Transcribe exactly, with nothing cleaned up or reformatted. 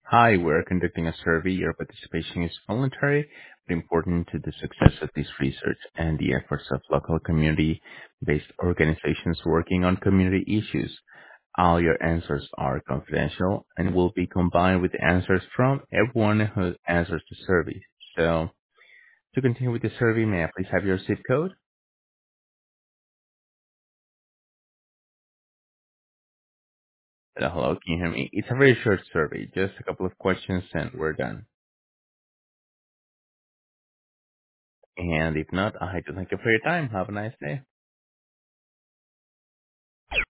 Hi, we're conducting a survey. Your participation is voluntary but important to the success of this research and the efforts of local community-based organizations working on community issues. All your answers are confidential and will be combined with answers from everyone who answers the survey. So, to continue with the survey, may I please have your zip code? Uh, Hello, can you hear me? It's a very short survey, just a couple of questions and we're done. And if not, I would like to thank you for your time. Have a nice day.